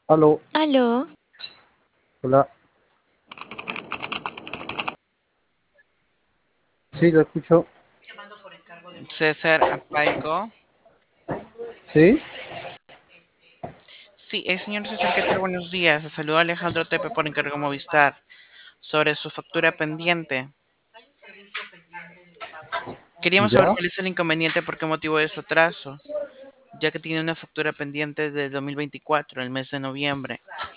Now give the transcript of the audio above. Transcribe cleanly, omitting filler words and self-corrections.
Aló, Aló, hola. Sí, lo escucho. César Apaico. Sí, Sí, señor César, ¿qué tal? Buenos días. Le saluda Alejandro Tepe por encargo Movistar sobre su factura pendiente. Queríamos saber ya. cuál es el inconveniente, por qué motivo de su atraso, ya que tiene una factura pendiente de 2024, el mes de noviembre.